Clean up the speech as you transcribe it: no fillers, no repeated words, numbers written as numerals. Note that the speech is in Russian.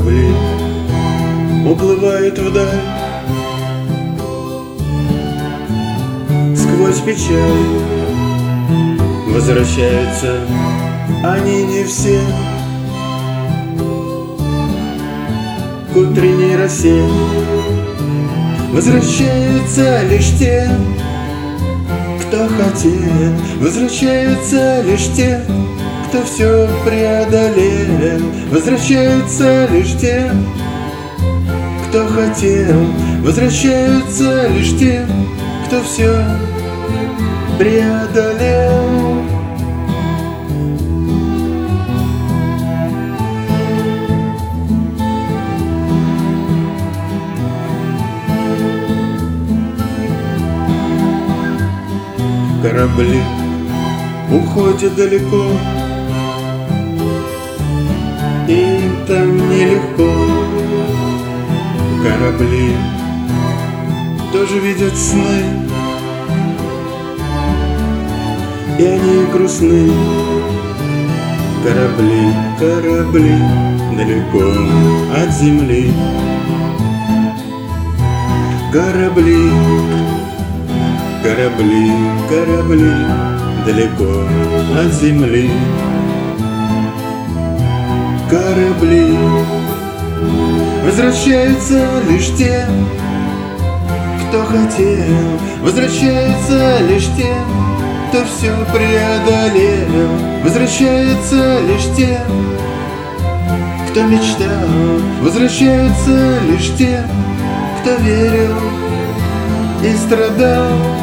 Корабли уплывают вдаль, сквозь печаль возвращаются они не все к утренней росе. Возвращаются лишь те, кто хотел. Возвращаются лишь те, кто все преодолел. Возвращаются лишь те, кто хотел. Возвращаются лишь те, кто все преодолел. Корабли уходят далеко, им там нелегко. Корабли тоже видят сны, и они грустны. Корабли, корабли далеко от земли. Корабли, корабли, корабли далеко от земли. Корабли возвращаются лишь те, кто хотел. Возвращаются лишь те, кто все преодолел. Возвращаются лишь те, кто мечтал. Возвращаются лишь те, кто верил и страдал.